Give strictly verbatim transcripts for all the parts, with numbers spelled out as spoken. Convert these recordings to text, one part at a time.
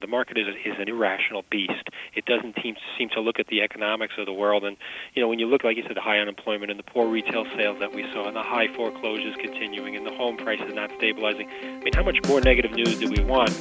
The market is, is an irrational beast. It doesn't seem, seem to look at the economics of the world. And, you know, when you look, like you said, the high unemployment and the poor retail sales that we saw and the high foreclosures continuing and the home prices not stabilizing, I mean, how much more negative news do we want?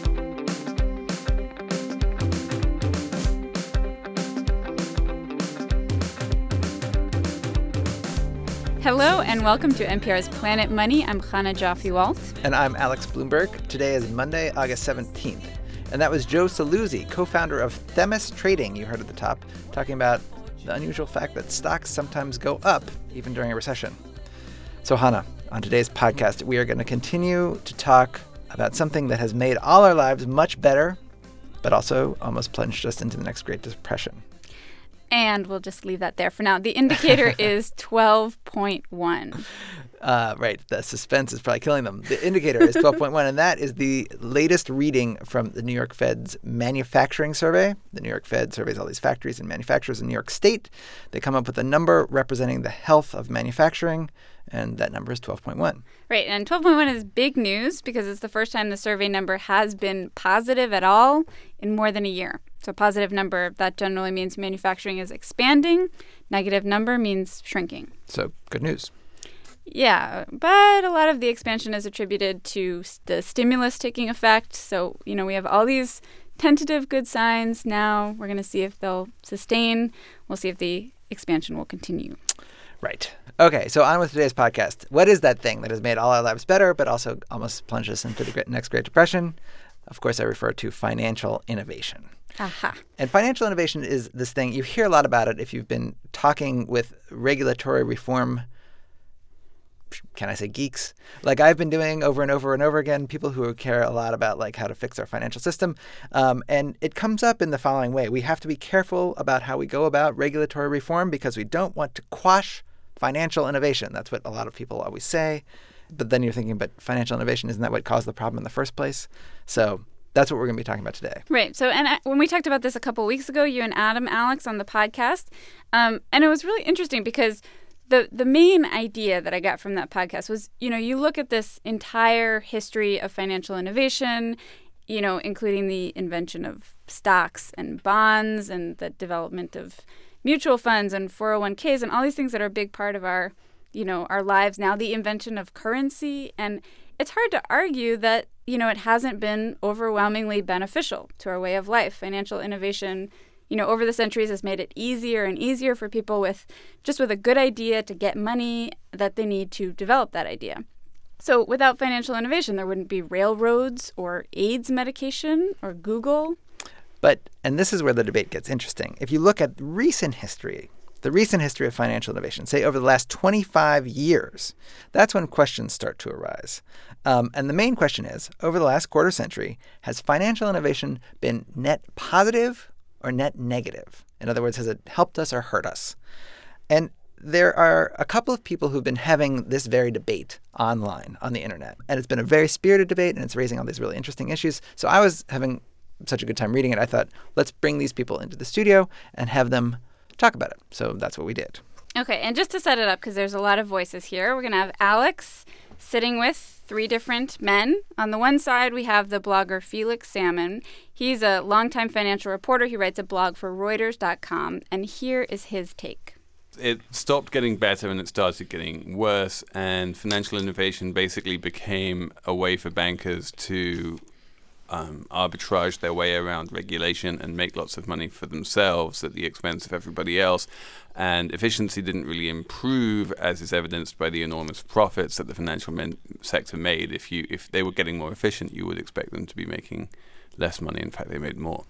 Hello and welcome to N P R's Planet Money. I'm Chana Joffe-Walt. And I'm Alex Blumberg. Today is Monday, August seventeenth. And that was Joe Saluzzi, co-founder of Themis Trading, you heard at the top, talking about the unusual fact that stocks sometimes go up even during a recession. So Hannah, on today's podcast, we are going to continue to talk about something that has made all our lives much better, but also almost plunged us into the next Great Depression. And we'll just leave that there for now. The indicator is twelve point one. Uh, right. The suspense is probably killing them. The indicator is twelve point one, and that is the latest reading from the New York Fed's manufacturing survey. The New York Fed surveys all these factories and manufacturers in New York State. They come up with a number representing the health of manufacturing, and that number is twelve point one. Right, and twelve point one is big news because it's the first time the survey number has been positive at all in more than a year. So positive number, that generally means manufacturing is expanding. Negative number means shrinking. So good news. Yeah, but a lot of the expansion is attributed to the stimulus taking effect. So, you know, we have all these tentative good signs. Now we're going to see if they'll sustain. We'll see if the expansion will continue. Right. Okay, so on with today's podcast. What is that thing that has made all our lives better, but also almost plunged us into the next Great Depression? Of course, I refer to financial innovation. Aha. And financial innovation is this thing, you hear a lot about it if you've been talking with regulatory reform, can I say geeks? Like I've been doing over and over and over again, people who care a lot about like how to fix our financial system. Um, and it comes up in the following way. We have to be careful about how we go about regulatory reform because we don't want to quash financial innovation. That's what a lot of people always say. But then you're thinking, but financial innovation, isn't that what caused the problem in the first place? So that's what we're going to be talking about today. Right. So, and when we talked about this a couple of weeks ago, you and Adam, Alex, on the podcast, um, and it was really interesting because the the main idea that I got from that podcast was, you know, you look at this entire history of financial innovation, you know, including the invention of stocks and bonds and the development of mutual funds and four oh one k's and all these things that are a big part of our, you know, our lives now, the invention of currency. And it's hard to argue that, you know, it hasn't been overwhelmingly beneficial to our way of life. Financial innovation, you know, over the centuries has made it easier and easier for people with just with a good idea to get money that they need to develop that idea. So without financial innovation, there wouldn't be railroads or AIDS medication or Google. But, and this is where the debate gets interesting. If you look at recent history, the recent history of financial innovation, say over the last twenty-five years, that's when questions start to arise. Um, and the main question is, over the last quarter century, has financial innovation been net positive or net negative? In other words, has it helped us or hurt us? And there are a couple of people who've been having this very debate online on the internet. And it's been a very spirited debate, and it's raising all these really interesting issues. So I was having such a good time reading it, I thought, let's bring these people into the studio and have them talk about it. So that's what we did. Okay, and just to set it up, because there's a lot of voices here, we're going to have Alex sitting with three different men. On the one side, we have the blogger Felix Salmon. He's a longtime financial reporter. He writes a blog for Reuters dot com, and here is his take. It stopped getting better and it started getting worse, and financial innovation basically became a way for bankers to Um, arbitrage their way around regulation and make lots of money for themselves at the expense of everybody else. And efficiency didn't really improve, as is evidenced by the enormous profits that the financial men- sector made. If you if they were getting more efficient, you would expect them to be making less money. In fact, they made more.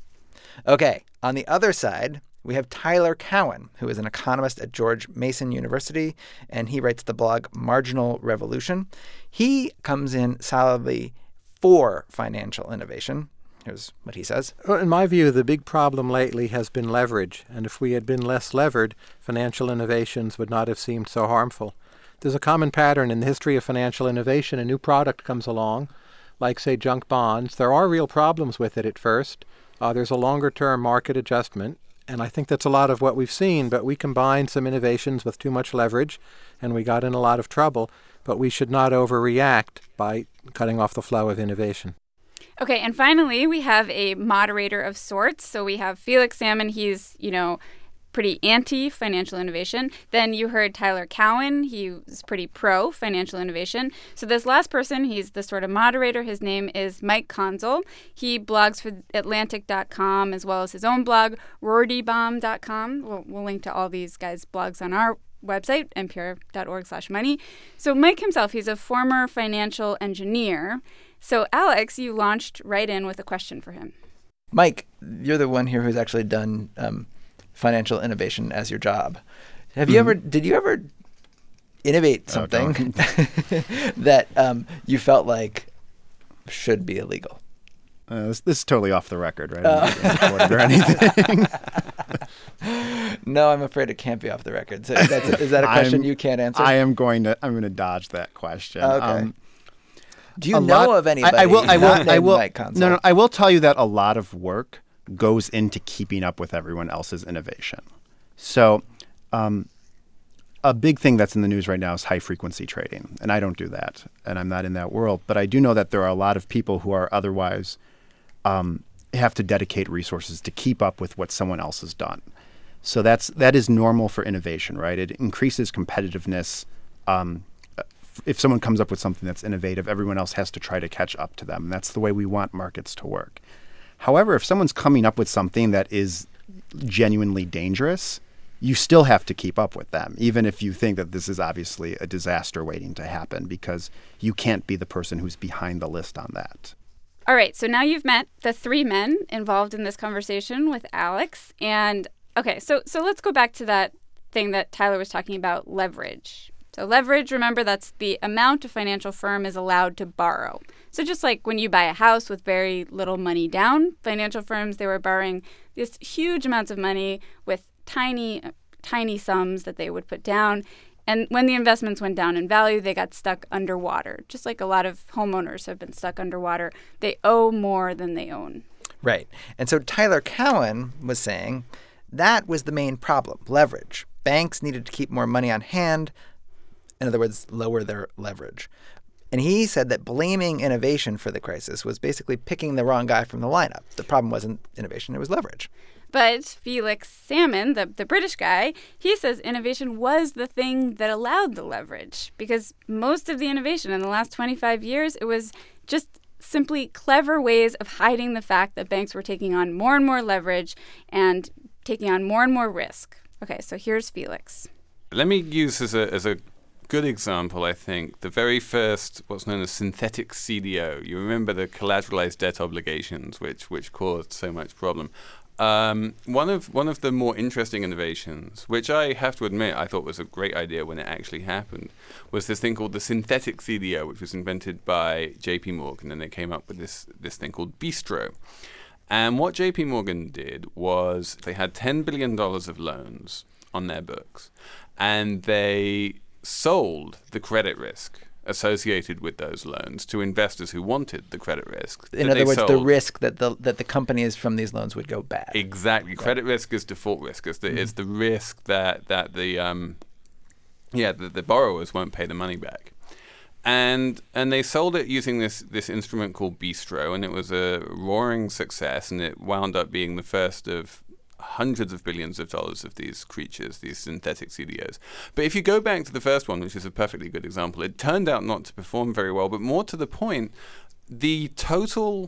Okay, on the other side, we have Tyler Cowen, who is an economist at George Mason University, and he writes the blog Marginal Revolution. He comes in solidly for financial innovation. Here's what he says. Well, in my view, the big problem lately has been leverage. And if we had been less levered, financial innovations would not have seemed so harmful. There's a common pattern in the history of financial innovation. A new product comes along, like, say, junk bonds. There are real problems with it at first. Uh, there's a longer-term market adjustment. And I think that's a lot of what we've seen. But we combined some innovations with too much leverage, and we got in a lot of trouble. But we should not overreact by cutting off the flow of innovation. Okay, and finally, we have a moderator of sorts. So we have Felix Salmon. He's, you know, pretty anti-financial innovation. Then you heard Tyler Cowen. He was pretty pro-financial innovation. So this last person, he's the sort of moderator. His name is Mike Consul. He blogs for Atlantic dot com as well as his own blog, Rorty Bomb dot com. We'll, we'll link to all these guys' blogs on our website, N P R dot org slash money. So Mike himself, he's a former financial engineer. So Alex, you launched right in with a question for him. Mike, you're the one here who's actually done um, financial innovation as your job. Have you mm-hmm. ever, did you ever innovate something oh, that um, you felt like should be illegal? Uh, this, this is totally off the record, right? I'm not recorded or anything. No, I'm afraid it can't be off the record. So that's, is that a question I'm, you can't answer? I am going to. I'm going to dodge that question. Okay. Um, Do you know lot, of anybody? I, I will. I will. I will. Mike Consul? No, no. I will tell you that a lot of work goes into keeping up with everyone else's innovation. So, um, a big thing that's in the news right now is high frequency trading, and I don't do that, and I'm not in that world. But I do know that there are a lot of people who are otherwise um, have to dedicate resources to keep up with what someone else has done. So that's that is normal for innovation, right? It increases competitiveness. Um, if someone comes up with something that's innovative, everyone else has to try to catch up to them. That's the way we want markets to work. However, if someone's coming up with something that is genuinely dangerous, you still have to keep up with them, even if you think that this is obviously a disaster waiting to happen, because you can't be the person who's behind the list on that. All right, so now you've met the three men involved in this conversation with Alex. And okay, so so let's go back to that thing that Tyler was talking about, leverage. So leverage, remember, that's the amount a financial firm is allowed to borrow. So just like when you buy a house with very little money down, financial firms, they were borrowing these huge amounts of money with tiny, tiny sums that they would put down. And when the investments went down in value, they got stuck underwater. Just like a lot of homeowners have been stuck underwater. They owe more than they own. Right. And so Tyler Cowen was saying that was the main problem, leverage. Banks needed to keep more money on hand. In other words, lower their leverage. And he said that blaming innovation for the crisis was basically picking the wrong guy from the lineup. The problem wasn't innovation, it was leverage. But Felix Salmon, the, the British guy, he says innovation was the thing that allowed the leverage, because most of the innovation in the last twenty-five years, it was just simply clever ways of hiding the fact that banks were taking on more and more leverage and taking on more and more risk. Okay, so here's Felix. Let me use as a as a good example, I think, the very first what's known as synthetic C D O. You remember the collateralized debt obligations, which which caused so much problem. Um, one of one of the more interesting innovations, which I have to admit I thought was a great idea when it actually happened, was this thing called the synthetic C D O, which was invented by J P Morgan, and they came up with this this thing called Bistro. And what J P Morgan did was they had ten billion dollars of loans on their books, and they sold the credit risk associated with those loans to investors who wanted the credit risk. In other words, sold. the risk that the that the companies from these loans would go bad. Exactly. Right. Credit risk is default risk. It's the, mm-hmm. it's the risk that, that the um yeah the, the borrowers won't pay the money back. And and they sold it using this this instrument called Bistro, and it was a roaring success, and it wound up being the first of hundreds of billions of dollars of these creatures, these synthetic C D Os. But if you go back to the first one, which is a perfectly good example, it turned out not to perform very well. But more to the point, the total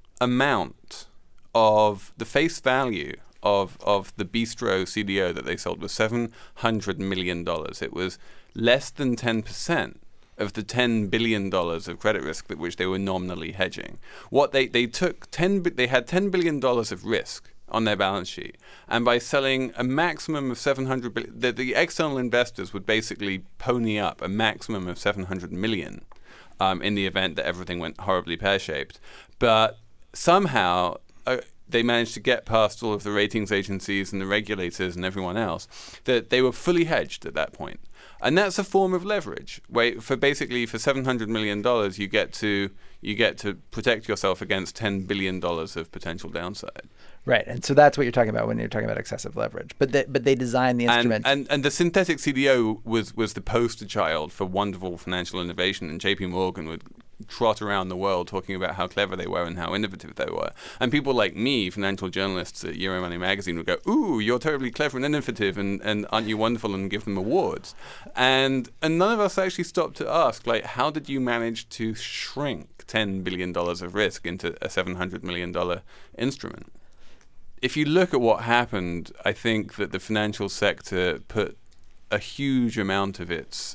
amount of the face value of of the Bistro C D O that they sold was seven hundred million dollars. It was less than ten percent of the ten billion dollars of credit risk that which they were nominally hedging. What they, they took, ten they had ten billion dollars of risk on their balance sheet, and by selling a maximum of seven hundred billion, the, the external investors would basically pony up a maximum of seven hundred million um, in the event that everything went horribly pear-shaped. But somehow uh, they managed to get past all of the ratings agencies and the regulators and everyone else, that they were fully hedged at that point. And that's a form of leverage, where for basically for seven hundred million dollars you get to you get to protect yourself against ten billion dollars of potential downside. Right, and so that's what you're talking about when you're talking about excessive leverage. But they, but they designed the instrument. And, and and the synthetic C D O was was the poster child for wonderful financial innovation, and J P Morgan would trot around the world talking about how clever they were and how innovative they were. And people like me, financial journalists at Euromoney magazine, would go, ooh, you're terribly clever and innovative, and, and aren't you wonderful, and give them awards. And and none of us actually stopped to ask, like, how did you manage to shrink ten billion dollars of risk into a seven hundred million dollars instrument? If you look at what happened, I think that the financial sector put a huge amount of its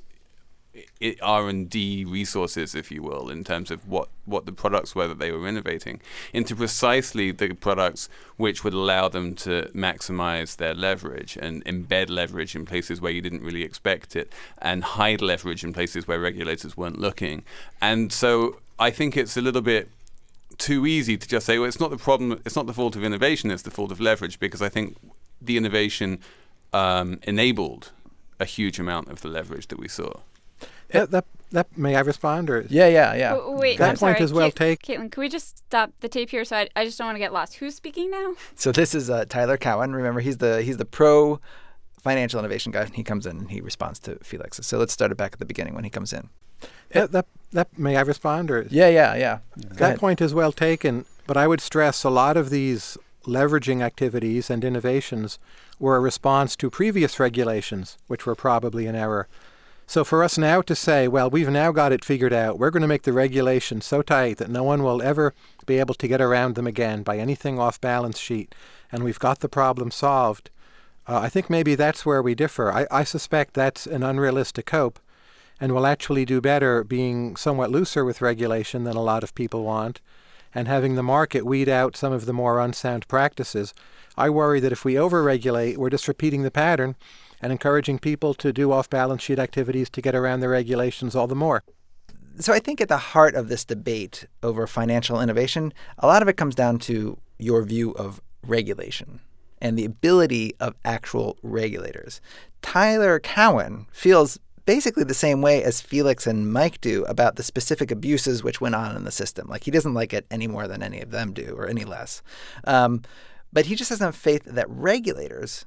R and D resources, if you will, in terms of what, what the products were that they were innovating, into precisely the products which would allow them to maximize their leverage and embed leverage in places where you didn't really expect it, and hide leverage in places where regulators weren't looking. And so I think it's a little bit too easy to just say, well, it's not the problem, it's not the fault of innovation, it's the fault of leverage, because I think the innovation um, enabled a huge amount of the leverage that we saw. That, that, that, may I respond? Or Yeah, yeah, yeah. W- wait, that I'm point sorry. is well Kate- taken. Caitlin, can we just stop the tape here? So I, I just don't want to get lost. Who's speaking now? So this is uh, Tyler Cowen. Remember, he's the he's the pro financial innovation guy. He comes in and he responds to Felix. So let's start it back at the beginning when he comes in. That, that, that, may I respond? Or Yeah, yeah, yeah. Go that ahead. point is well taken, but I would stress a lot of these leveraging activities and innovations were a response to previous regulations, which were probably an error. So for us now to say, well, we've now got it figured out, we're going to make the regulations so tight that no one will ever be able to get around them again by anything off balance sheet, and we've got the problem solved, uh, I think maybe that's where we differ. I, I suspect that's an unrealistic hope, and we'll actually do better being somewhat looser with regulation than a lot of people want, and having the market weed out some of the more unsound practices. I worry that if we over-regulate, we're just repeating the pattern and encouraging people to do off-balance sheet activities to get around the regulations all the more. So I think at the heart of this debate over financial innovation, a lot of it comes down to your view of regulation and the ability of actual regulators. Tyler Cowen feels basically the same way as Felix and Mike do about the specific abuses which went on in the system. Like, he doesn't like it any more than any of them do, or any less. Um, but he just doesn't have faith that regulators,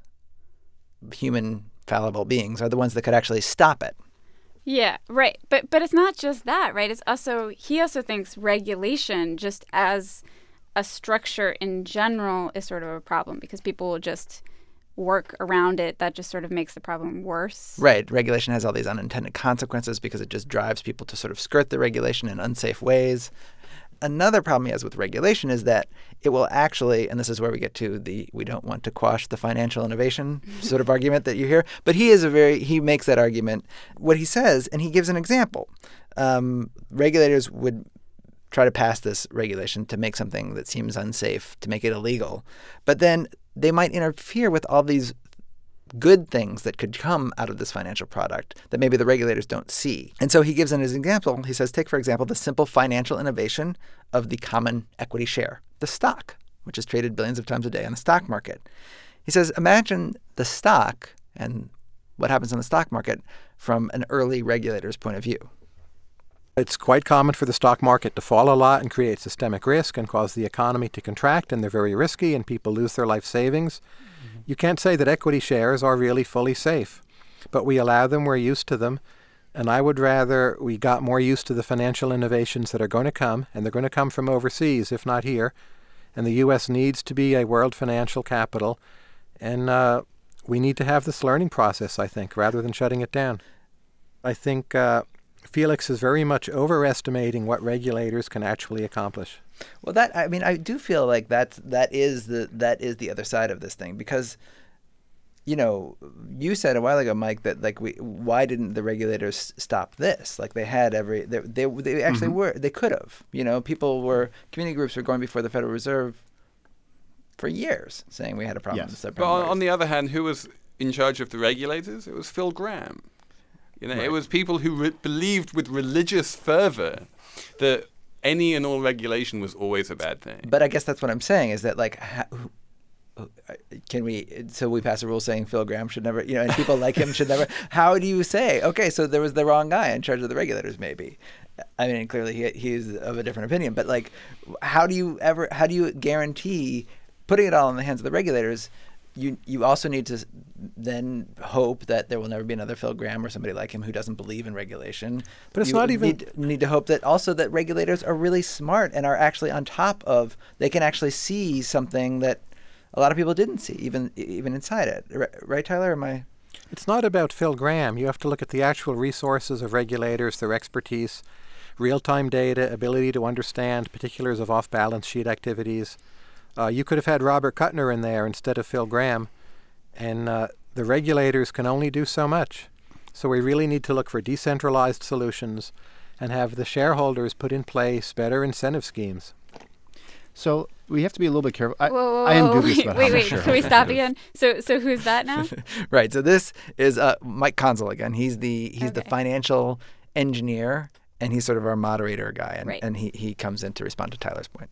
human fallible beings, are the ones that could actually stop it. Yeah, right. But but it's not just that, right? It's also, he also thinks regulation just as a structure in general is sort of a problem because people will just work around it. That just sort of makes the problem worse. Right. Regulation has all these unintended consequences because it just drives people to sort of skirt the regulation in unsafe ways. Another problem he has with regulation is that it will actually, and this is where we get to the we don't want to quash the financial innovation sort of argument that you hear, but he is a very, he makes that argument. What he says, and he gives an example, um, regulators would try to pass this regulation to make something that seems unsafe, to make it illegal, but then they might interfere with all these good things that could come out of this financial product that maybe the regulators don't see. And so he gives in his example, he says, take, for example, the simple financial innovation of the common equity share, the stock, which is traded billions of times a day on the stock market. He says, imagine the stock and what happens in the stock market from an early regulator's point of view. It's quite common for the stock market to fall a lot and create systemic risk and cause the economy to contract, and they're very risky and people lose their life savings. Mm-hmm. You can't say that equity shares are really fully safe, but we allow them, we're used to them, and I would rather we got more used to the financial innovations that are going to come, and they're going to come from overseas, if not here, and the U S needs to be a world financial capital, and uh, we need to have this learning process, I think, rather than shutting it down. I think uh, Felix is very much overestimating what regulators can actually accomplish. Well, that I mean, I do feel like that's that is the that is the other side of this thing because, you know, you said a while ago, Mike, that like we why didn't the regulators stop this? Like they had every they they, they actually mm-hmm. were they could have. You know, people were community groups were going before the Federal Reserve for years saying we had a problem. Yes. with But on, on the other hand, who was in charge of the regulators? It was Phil Gramm. You know, right. It was people who re- believed with religious fervor that any and all regulation was always a bad thing. But I guess that's what I'm saying is that, like, how, can we, so we pass a rule saying Phil Gramm should never, you know, and people like him should never, how do you say, okay, so there was the wrong guy in charge of the regulators maybe? I mean, clearly he he's of a different opinion, but like, how do you ever, how do you guarantee putting it all in the hands of the regulators you you also need to then hope that there will never be another Phil Gramm or somebody like him who doesn't believe in regulation. But it's you not even need, need to hope that also that regulators are really smart and are actually on top of. They can actually see something that a lot of people didn't see, even even inside it. Right, Tyler? Am I? It's not about Phil Gramm. You have to look at the actual resources of regulators, their expertise, real-time data, ability to understand particulars of off-balance sheet activities. Uh, you could have had Robert Kuttner in there instead of Phil Gramm, and uh, the regulators can only do so much. So we really need to look for decentralized solutions and have the shareholders put in place better incentive schemes. So we have to be a little bit careful. I, whoa, whoa, I am whoa, dubious wait, about wait, how wait. much Can we stop shareholders- again? So, so who's that now? Right. So this is uh, Mike Conzel again. He's the he's the Okay. financial engineer, and he's sort of our moderator guy, and, Right. and he, he comes in to respond to Tyler's point.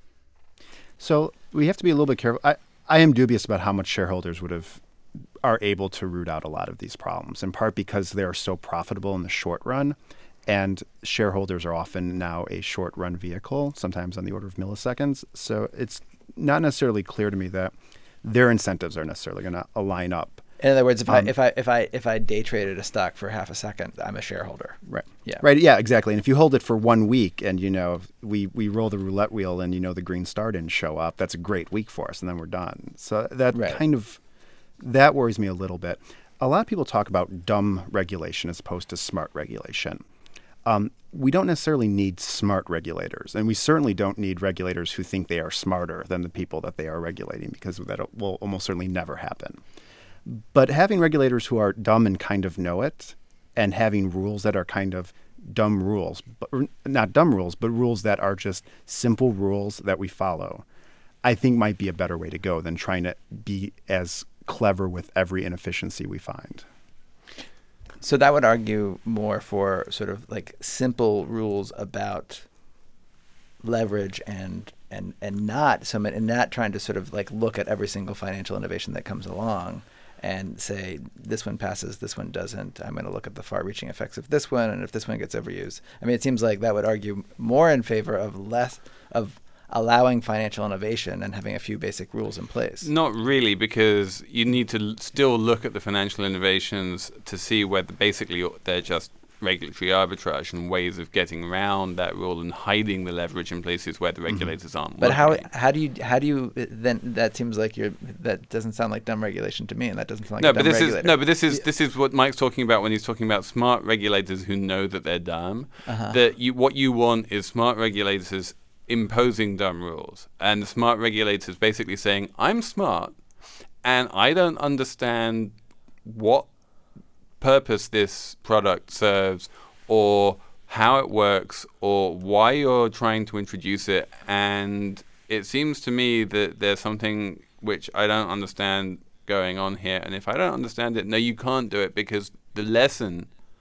So we have to be a little bit careful. I, I am dubious about how much shareholders would have are able to root out a lot of these problems, in part because they are so profitable in the short run. And shareholders are often now a short run vehicle, sometimes on the order of milliseconds. So it's not necessarily clear to me that their incentives are necessarily going to align up. In other words, if Um, I if I if I if I day traded a stock for half a second, I'm a shareholder. Right. Yeah. Right. Yeah, exactly. And if you hold it for one week and, you know, we, we roll the roulette wheel and, you know, the green star didn't show up, that's a great week for us. And then we're done. So that Right. kind of, that worries me a little bit. A lot of people talk about dumb regulation as opposed to smart regulation. Um, we don't necessarily need smart regulators, and we certainly don't need regulators who think they are smarter than the people that they are regulating, because that will almost certainly never happen. But having regulators who are dumb and kind of know it, and having rules that are kind of dumb rules, but or not dumb rules, but rules that are just simple rules that we follow, I think might be a better way to go than trying to be as clever with every inefficiency we find. So that would argue more for sort of like simple rules about leverage and and and not so many, and not trying to sort of like look at every single financial innovation that comes along and say this one passes, this one doesn't. I'm going to look at the far-reaching effects of this one, and if this one gets overused. I mean, it seems like that would argue more in favor of less of allowing financial innovation and having a few basic rules in place. Not really, because you need to l- still look at the financial innovations to see whether basically they're just regulatory arbitrage and ways of getting around that rule and hiding the leverage in places where the regulators aren't. But how looking. how do you how do you then that seems like you're that doesn't sound like dumb regulation to me, and that doesn't sound like No, a but dumb this regulator. is no, but this is this is what Mike's talking about when he's talking about smart regulators who know that they're dumb. Uh-huh. That you what you want is smart regulators imposing dumb rules, and the smart regulators basically saying, I'm smart and I don't understand what purpose this product serves or how it works or why you're trying to introduce it, and it seems to me that there's something which I don't understand going on here, and if I don't understand it, no, you can't do it, because the lesson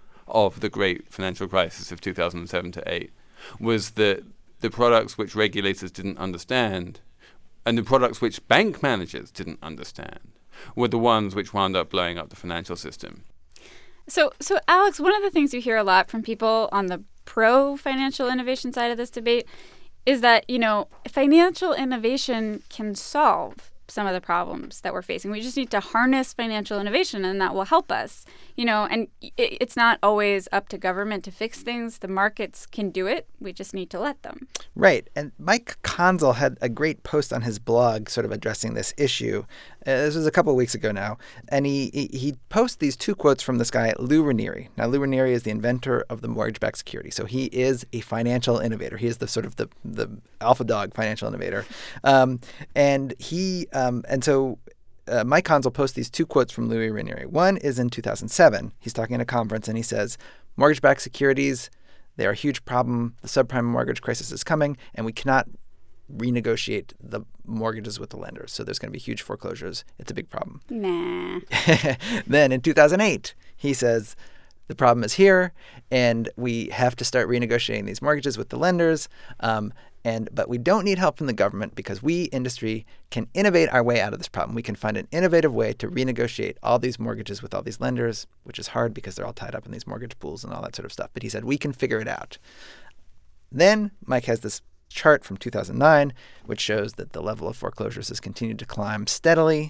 of the great financial crisis of two thousand seven to eight was that the products which regulators didn't understand and the products which bank managers didn't understand were the ones which wound up blowing up the financial system. So, so Alex, one of the things you hear a lot from people on the pro-financial innovation side of this debate is that, you know, financial innovation can solve some of the problems that we're facing. We just need to harness financial innovation, and that will help us, you know, and it, it's not always up to government to fix things. The markets can do it. We just need to let them. Right. And Mike Conzel had a great post on his blog sort of addressing this issue. Uh, this was a couple of weeks ago now. And he, he, he posted these two quotes from this guy, Lou Ranieri. Now, Lou Ranieri is the inventor of the mortgage-backed security. So he is a financial innovator. He is the sort of the, the alpha dog financial innovator. Um, and he um, and so uh, Mike Conzel posts these two quotes from Louis Ranieri. One is in two thousand seven. He's talking at a conference, and he says, mortgage-backed securities, they are a huge problem. The subprime mortgage crisis is coming, and we cannot renegotiate the mortgages with the lenders. So there's going to be huge foreclosures. It's a big problem. Nah. Then in two thousand eight, he says, the problem is here, and we have to start renegotiating these mortgages with the lenders. Um, and but we don't need help from the government, because we, industry, can innovate our way out of this problem. We can find an innovative way to renegotiate all these mortgages with all these lenders, which is hard because they're all tied up in these mortgage pools and all that sort of stuff. But he said, we can figure it out. Then Mike has this chart from two thousand nine, which shows that the level of foreclosures has continued to climb steadily.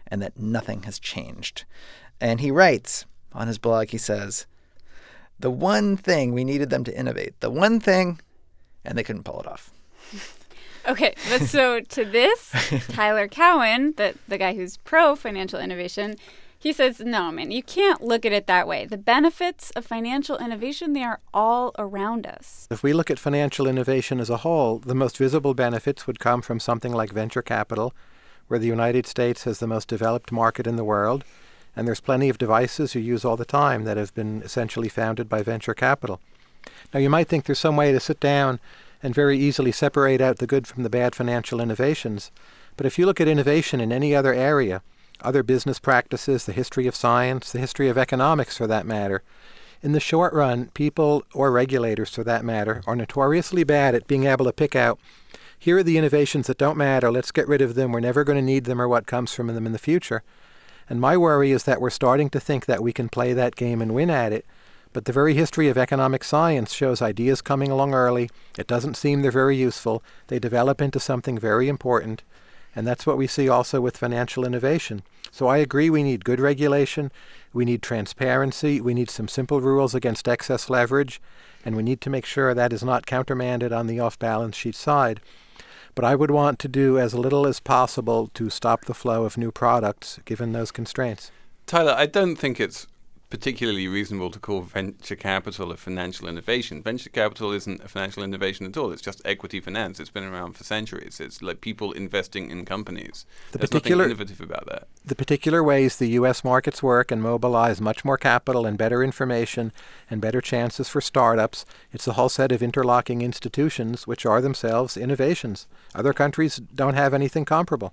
and that nothing has changed. And he writes on his blog, he says, the one thing we needed them to innovate, the one thing, and they couldn't pull it off. Okay, but so to this, Tyler Cowen, the, the guy who's pro-financial innovation, he says, no, man, you can't look at it that way. The benefits of financial innovation, they are all around us. If we look at financial innovation as a whole, the most visible benefits would come from something like venture capital, where the United States has the most developed market in the world, and there's plenty of devices you use all the time that have been essentially founded by venture capital. Now, you might think there's some way to sit down and very easily separate out the good from the bad financial innovations. But if you look at innovation in any other area, other business practices, the history of science, the history of economics for that matter, in the short run, people, or regulators for that matter, are notoriously bad at being able to pick out, here are the innovations that don't matter, let's get rid of them, we're never going to need them or what comes from them in the future. And my worry is that we're starting to think that we can play that game and win at it. But the very history of economic science shows ideas coming along early. It doesn't seem they're very useful. They develop into something very important. And that's what we see also with financial innovation. So I agree we need good regulation. We need transparency. We need some simple rules against excess leverage. And we need to make sure that is not countermanded on the off-balance sheet side. But I would want to do as little as possible to stop the flow of new products, given those constraints. Tyler, I don't think it's particularly reasonable to call venture capital a financial innovation. Venture capital isn't a financial innovation at all. It's just equity finance. It's been around for centuries. It's like people investing in companies. The There's particular, nothing innovative about that. The particular ways the U S markets work and mobilize much more capital and better information and better chances for startups, it's a whole set of interlocking institutions which are themselves innovations. Other countries don't have anything comparable.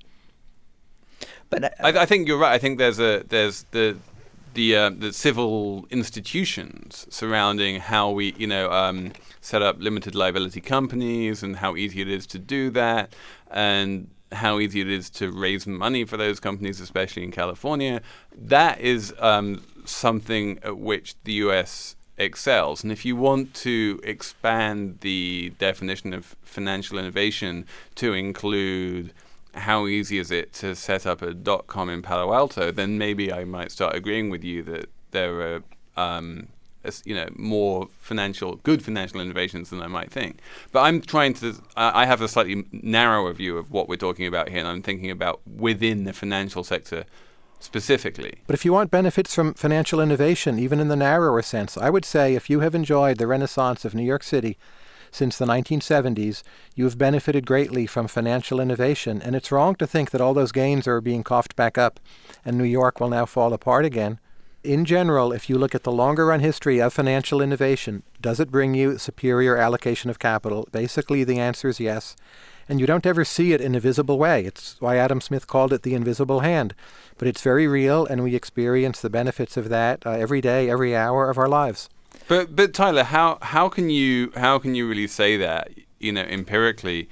But uh, I, I think you're right. I think there's a there's the the uh, the civil institutions surrounding how we you know um, set up limited liability companies and how easy it is to do that and how easy it is to raise money for those companies, especially in California. That is um, something at which the U S excels. And if you want to expand the definition of financial innovation to include how easy is it to set up a dot-com in Palo Alto, then maybe I might start agreeing with you that there are um, you know, more financial, good financial innovations than I might think. But I'm trying to, I have a slightly narrower view of what we're talking about here, and I'm thinking about within the financial sector specifically. But if you want benefits from financial innovation, even in the narrower sense, I would say if you have enjoyed the renaissance of New York City since the nineteen seventies, you have benefited greatly from financial innovation, and it's wrong to think that all those gains are being coughed back up and New York will now fall apart again. In general, if you look at the longer-run history of financial innovation, does it bring you superior allocation of capital? Basically, the answer is yes. And you don't ever see it in a visible way. It's why Adam Smith called it the invisible hand. But it's very real, and we experience the benefits of that uh, every day, every hour of our lives. But but Tyler, how how can you how can you really say that, you know, empirically?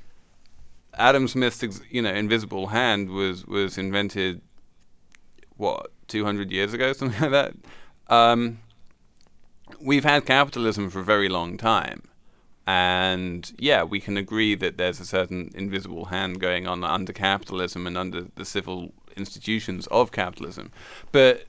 Adam Smith's you know invisible hand was was invented what two hundred years ago, something like that. Um, we've had capitalism for a very long time, and yeah, we can agree that there's a certain invisible hand going on under capitalism and under the civil institutions of capitalism, but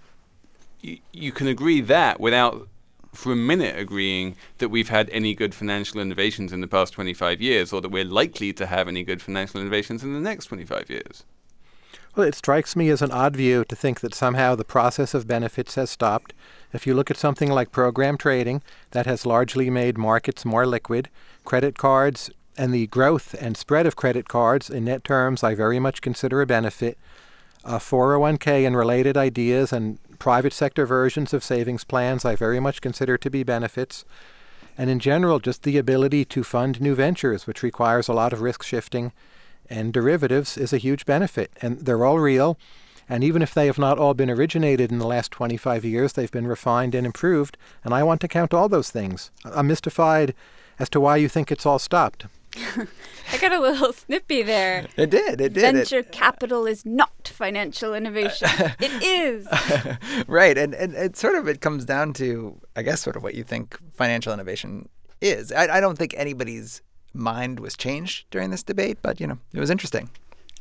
y- you can agree that without for a minute agreeing that we've had any good financial innovations in the past twenty-five years, or that we're likely to have any good financial innovations in the next twenty-five years. Well, it strikes me as an odd view to think that somehow the process of benefits has stopped. If you look at something like program trading, that has largely made markets more liquid. Credit cards and the growth and spread of credit cards in net terms I very much consider a benefit. Uh, four oh one k and related ideas and private sector versions of savings plans I very much consider to be benefits. And in general, just the ability to fund new ventures, which requires a lot of risk shifting and derivatives, is a huge benefit. And they're all real. And even if they have not all been originated in the last twenty-five years, they've been refined and improved. And I want to count all those things. I'm mystified as to why you think it's all stopped. I got a little snippy there. It did. It did. Venture it, capital is not financial innovation. It is. Right. And, and it sort of it comes down to, I guess, sort of what you think financial innovation is. I, I don't think anybody's mind was changed during this debate, but, you know, it was interesting.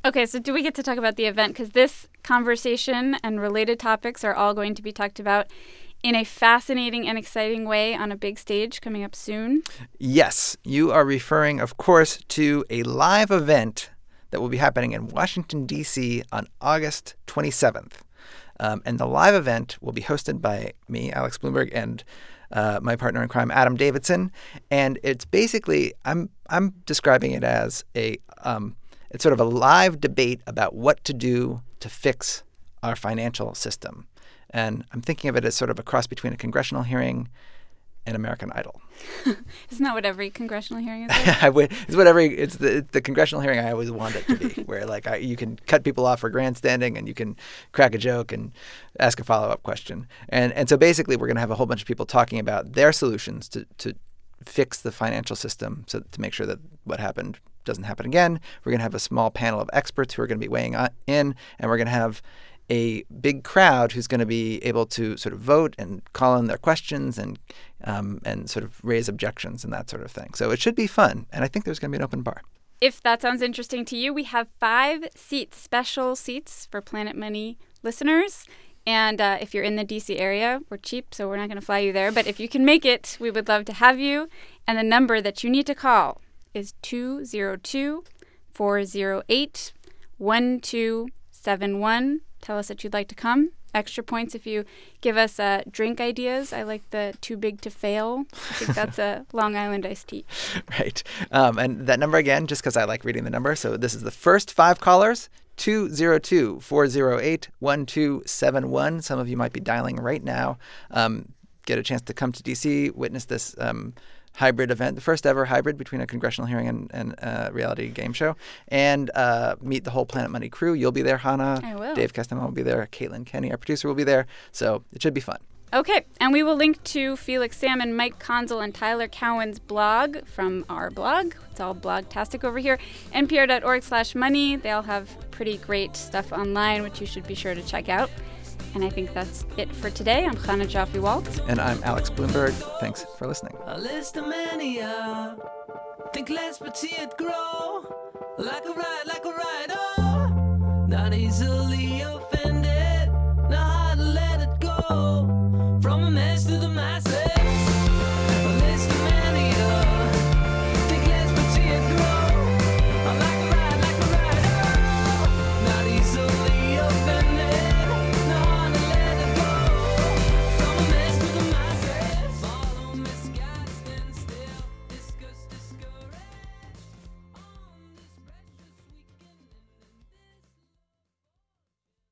Okay, so do we get to talk about the event? Because this conversation and related topics are all going to be talked about in a fascinating and exciting way on a big stage coming up soon. Yes, you are referring, of course, to a live event that will be happening in Washington, D C on August twenty-seventh. Um, and the live event will be hosted by me, Alex Blumberg, and uh, my partner in crime, Adam Davidson. And it's basically, I'm I'm describing it as a um, it's sort of a live debate about what to do to fix our financial system. And I'm thinking of it as sort of a cross between a congressional hearing and American Idol. Isn't that what every congressional hearing is like? I would, it's what every, it's the, it's the congressional hearing I always want it to be, where like I, you can cut people off for grandstanding and you can crack a joke and ask a follow-up question. And and so basically we're going to have a whole bunch of people talking about their solutions to, to fix the financial system, so to make sure that what happened doesn't happen again. We're going to have a small panel of experts who are going to be weighing on, in, and we're going to have a big crowd who's going to be able to sort of vote and call in their questions and um, and sort of raise objections and that sort of thing. So it should be fun, and I think there's going to be an open bar. If that sounds interesting to you, we have five seats, special seats for Planet Money listeners. And uh, if you're in the D C area, we're cheap, so we're not going to fly you there. But if you can make it, we would love to have you. And the number that you need to call is two zero two, four zero eight, one two seven one. Tell us that you'd like to come. Extra points if you give us uh, drink ideas. I like the too big to fail. I think that's a Long Island iced tea. Right. Um, and that number again, just because I like reading the number. So this is the first five callers, two zero two, four zero eight, one two seven one. Some of you might be dialing right now. Um, get a chance to come to D C, witness this um, hybrid event, the first ever hybrid between a congressional hearing and, and a reality game show, and uh, meet the whole Planet Money crew. You'll be there, Hannah. I will. Dave Kestelman will be there. Caitlin Kenny, our producer, will be there. So it should be fun. Okay, and we will link to Felix Salmon, Mike Conzel, and Tyler Cowan's blog from our blog. It's all blogtastic over here. N P R dot org slash money. They all have pretty great stuff online, which you should be sure to check out. And I think that's it for today. I'm Chana Joffe-Walt. And I'm Alex Blumberg. Thanks for listening. A list of mania. Think let's see it grow. Like a ride, like a ride, oh. Not easily offended.